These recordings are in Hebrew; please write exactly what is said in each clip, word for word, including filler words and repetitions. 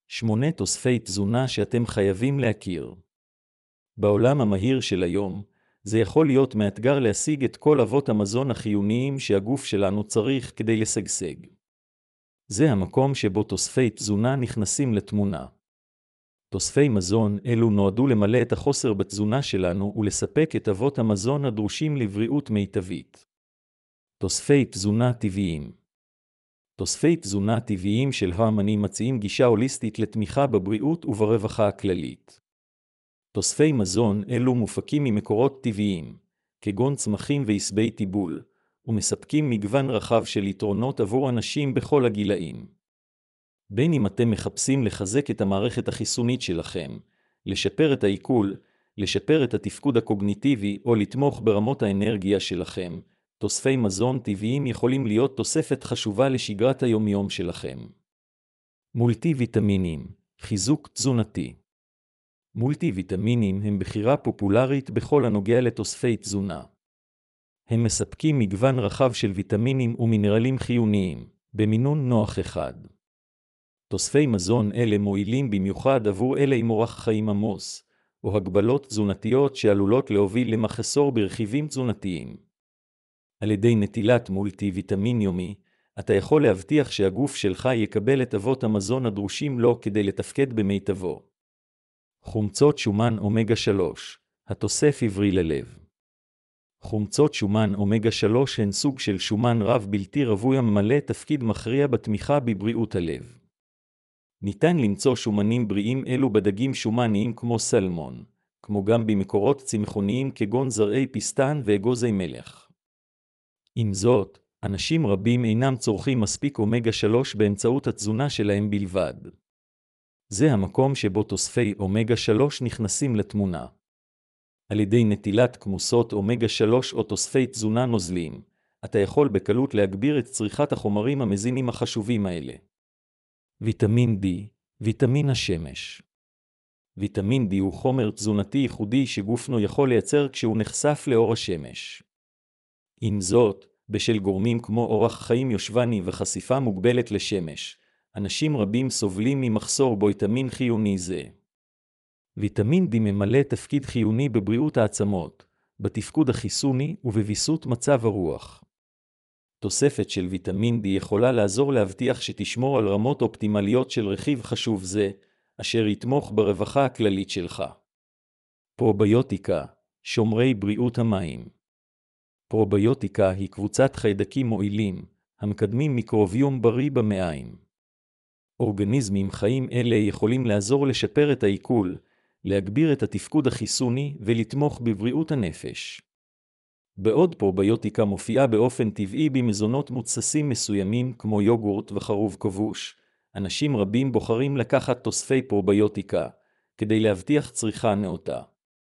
שמונה תוספי תזונה שאתם חייבים להכיר. בעולם המהיר של היום, זה יכול להיות מאתגר להשיג את כל אבות המזון החיוניים שהגוף שלנו צריך כדי לשגשג. זה המקום שבו תוספי תזונה נכנסים לתמונה. תוספי מזון אלו נועדו למלא את החוסר בתזונה שלנו ולספק את אבות המזון הדרושים לבריאות מיטבית. תוספי תזונה טבעיים. תוספי תזונה טבעיים של הרמני מציעים גישה הוליסטית לתמיכה בבריאות וברווחה הכללית. תוספי מזון אלו מופקים ממקורות טבעיים, כגון צמחים ועשבי טיבול, ומספקים מגוון רחב של יתרונות עבור אנשים בכל הגילאים. בין אם אתם מחפשים לחזק את המערכת החיסונית שלכם, לשפר את העיכול, לשפר את התפקוד הקוגניטיבי או לתמוך ברמות האנרגיה שלכם, תוספי מזון טבעיים יכולים להיות תוספת חשובה לשגרת היומיום שלכם. מולטי ויטמינים, חיזוק תזונתי. מולטי ויטמינים הם בחירה פופולרית בכל הנוגע לתוספי תזונה. הם מספקים מגוון רחב של ויטמינים ומינרלים חיוניים, במינון נוח אחד. תוספי מזון אלה מועילים במיוחד עבור אלה עם אורח חיים עמוס, או הגבלות תזונתיות שעלולות להוביל למחסור ברכיבים תזונתיים. על ידי נטילת מולטי ויטמין יומי, אתה יכול להבטיח שהגוף שלך יקבל את אבות המזון הדרושים לו כדי לתפקד במיטבו. חומצות שומן אומגה שלוש, התוסף עברי ללב. חומצות שומן אומגה שלוש הן סוג של שומן רב בלתי רווי הממלא תפקיד מכריע בתמיכה בבריאות הלב. ניתן למצוא שומנים בריאים אלו בדגים שומניים כמו סלמון, כמו גם במקורות צמחוניים כגון זרעי פיסטן ואגוזי מלך. עם זאת, אנשים רבים אינם צורכים מספיק אומגה שלוש באמצעות התזונה שלהם בלבד. זה המקום שבו תוספי אומגה שלוש נכנסים לתמונה. על ידי נטילת כמוסות אומגה שלוש או תוספי תזונה נוזליים, אתה יכול בקלות להגביר את צריכת החומרים המזינים החשובים האלה. ויטמין D, ויטמין השמש. ויטמין D הוא חומר תזונתי ייחודי שגופנו יכול לייצר כשהוא נחשף לאור השמש. עם זאת, בשל גורמים כמו אורח חיים יושבני וחשיפה מוגבלת לשמש, אנשים רבים סובלים ממחסור בוויטמין חיוני זה. ויטמין D ממלא תפקיד חיוני בבריאות העצמות, בתפקוד החיסוני ובביסות מצב הרוח. תוספת של ויטמין D יכולה לעזור להבטיח שתשמור על רמות אופטימליות של רכיב חשוב זה, אשר יתמוך ברווחה הכללית שלך. פרוביוטיקה, שומרי בריאות המים. פרוביוטיקה היא קבוצת חיידקים מועילים, המקדמים מיקרוביום בריא במעיים. אורגניזמים חיים אלה יכולים לעזור לשפר את העיכול, להגביר את התפקוד החיסוני ולתמוך בבריאות הנפש. בעוד פרוביוטיקה מופיעה באופן טבעי במזונות מוצסים מסוימים כמו יוגורט וחרוב כבוש, אנשים רבים בוחרים לקחת תוספי פרוביוטיקה, כדי להבטיח צריכה נאותה.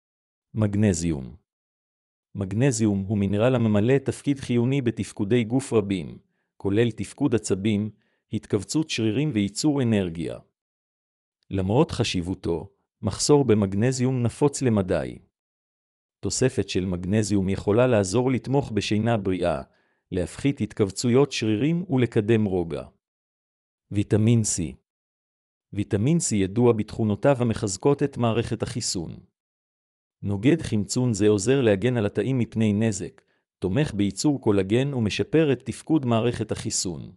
מגנזיום. מגנזיום הוא מינרל הממלא תפקיד חיוני בתפקודי גוף רבים, כולל תפקוד עצבים, התכווצות שרירים וייצור אנרגיה. למרות חשיבותו, מחסור במגנזיום נפוץ למדי. תוספת של מגנזיום יכולה לעזור לתמוך בשינה בריאה, להפחית התכווצויות שרירים ולקדם רוגע. ויטמין C. ויטמין C ידוע בתכונותיו המחזקות את מערכת החיסון. נוגד חמצון זה עוזר להגן על התאים מפני נזק, תומך בייצור קולגן ומשפר את תפקוד מערכת החיסון.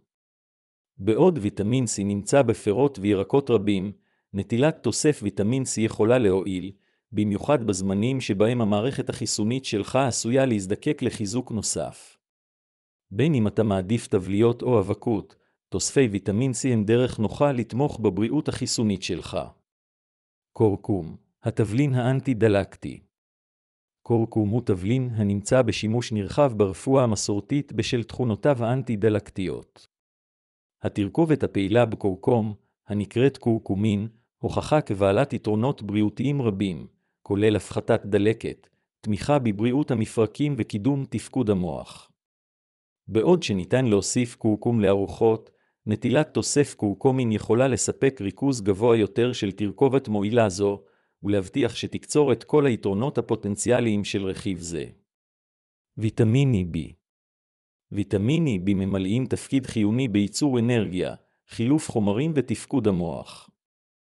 בעוד ויטמין C נמצא בפירות וירקות רבים, נטילת תוסף ויטמין C יכולה להועיל, במיוחד בזמנים שבהם המערכת החיסונית שלך עשויה להזדקק לחיזוק נוסף. בין אם אתה מעדיף תבליות או אבקות, תוספי ויטמין C הם דרך נוחה לתמוך בבריאות החיסונית שלך. קורקום, התבלין האנטי-דלקתי. קורקום הוא תבלין הנמצא בשימוש נרחב ברפואה המסורתית בשל תכונותיו האנטי-דלקתיות. התרכובת הפעילה בקורקום, הנקראת קורקומין, הוכחה כבעלת יתרונות בריאותיים רבים, כולל הפחתת דלקת, תמיכה בבריאות המפרקים וקידום תפקוד המוח. בעוד שניתן להוסיף קורקום לארוחות, נטילת תוסף קורקומין יכולה לספק ריכוז גבוה יותר של תרכובת מועילה זו, ולהבטיח שתקצור את כל היתרונות הפוטנציאליים של רכיב זה. ויטמיני B. ויטמיני B ממלאים תפקיד חיוני בייצור אנרגיה, חילוף חומרים ותפקוד המוח.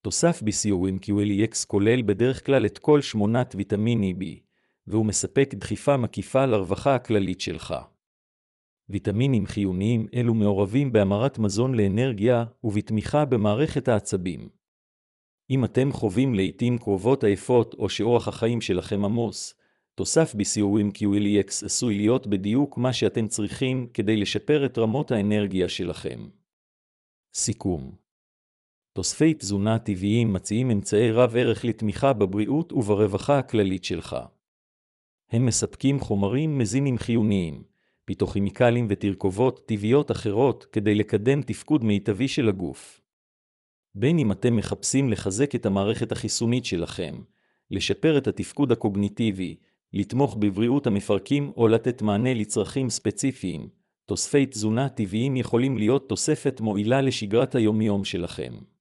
תוסף בי סי או אם קיו אל אי אקס כולל בדרך כלל את כל שמונת ויטמיני B, והוא מספק דחיפה מקיפה לרווחה הכללית שלך. ויטמינים חיוניים אלו מעורבים בהמרת מזון לאנרגיה ובתמיכה במערכת העצבים. אם אתם חווים לעתים קרובות עייפות או שאורח החיים שלכם עמוס, תוסף בי סי או אם קיו אל אי אקס עשוי להיות בדיוק מה שאתם צריכים כדי לשפר את רמות האנרגיה שלכם. סיכום. תוספי תזונה טבעיים מציעים אמצעי רב ערך לתמיכה בבריאות וברווחה הכללית שלך. הם מספקים חומרים מזינים חיוניים, פיתוכימיקלים ותרכובות טבעיות אחרות כדי לקדם תפקוד מיטבי של הגוף. בין אם אתם מחפשים לחזק את המערכת החיסונית שלכם, לשפר את התפקוד הקוגניטיבי, לתמוך בבריאות המפרקים או לתת מענה לצרכים ספציפיים, תוספי תזונה טבעיים יכולים להיות תוספת מועילה לשגרת היומיום שלכם.